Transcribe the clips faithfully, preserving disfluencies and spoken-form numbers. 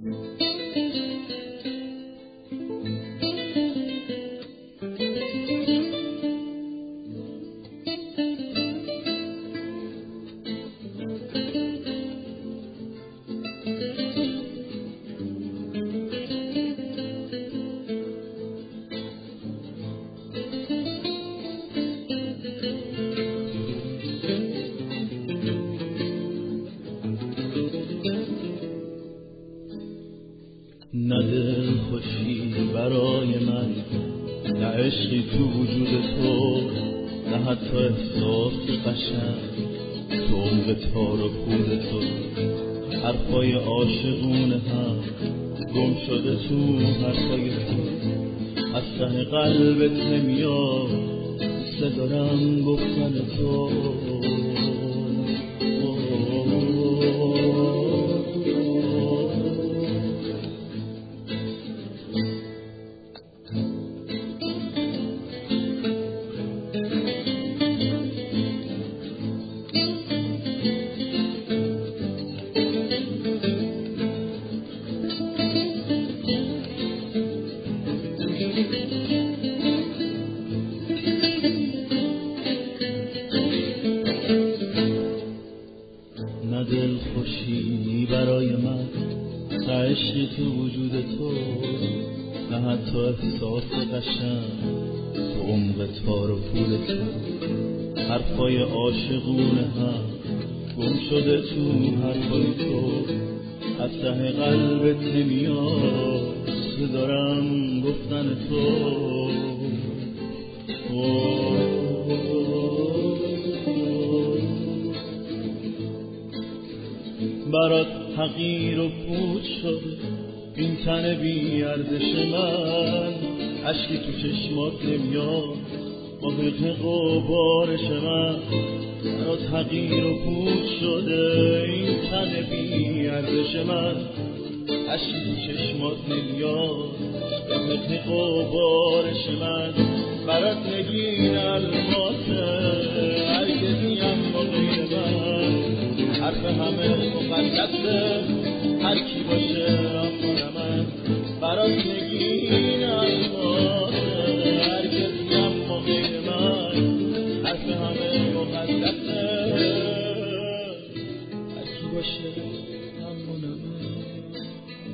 نه دل خوشی برای من، نه عشقی تو وجود تو، نه حتی احساس قشنگ تو عمق تار و پود تو. حرفای عاشقونه هم گم شده تو حرفای تو، از ته قلبت نمیاد دوست دارم گفتن تو. نه دل خوشی برای من، نه عشقی تو وجود تو، نه حتی احساس قشنگ تو عمق تار و پود تو. حرفای عاشقونه هم گم شده تو حرفای تو، از ته قلبت نمیاد دوست دارم گفتن تو. برات حقیر و پود شده این تن بی ارزش من، اشکی تو چشمات نمیاد محق و بارش من. برات حقیر و پود شده این تن بی ارزش من، اشکی تو چشمات نمیاد محق و بارش من. برات نگین الماسه هرگزیم با غیر من، حرف همه مقدسه هر کی باشه اما نه من. برات نگین الماسه هرگزیم با غیر من، حرف همه مقدسه هر کی باشه اما نه من.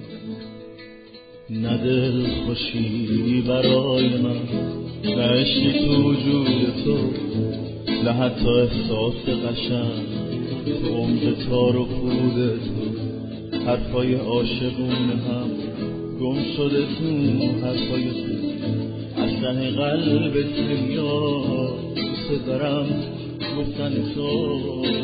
نه دل خوشی برای من، نه عشقی تو وجود تو، نه حتی احساس قشنگ تو عمق تار و پود تو. حرفای عاشقونه هم گم شده تو حرفای تو، از ته قلبت نمیاد دوست دارم گفتن تو.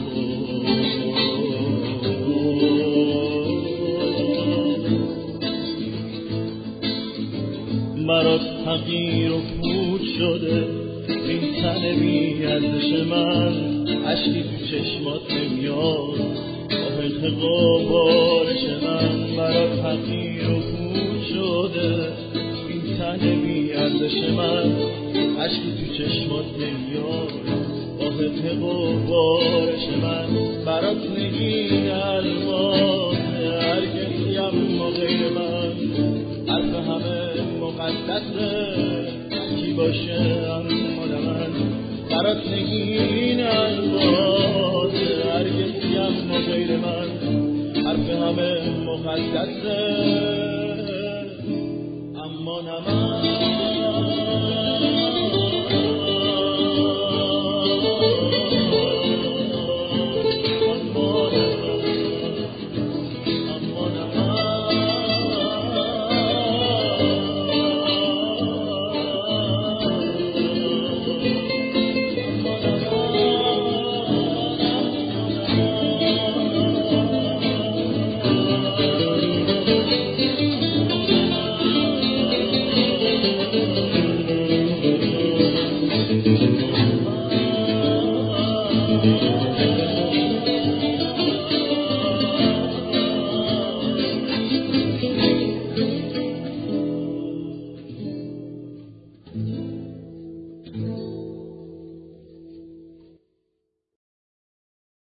برات حقیر و پود شده این تن بی ارزش من، اشکی تو چشمات نمیاد محق و بارش من. برات حقیر و پود شده این تن بی ارزش من، اشکی تو چشمات نمیاد محق و بارش من. برات نگین الماس هرگزیم با غیر من، حرف همه مقدسه کی باشه اما نه من. برات نگین الماس هرگزیم با غیر من، حرف همه مقدسه اما نه من.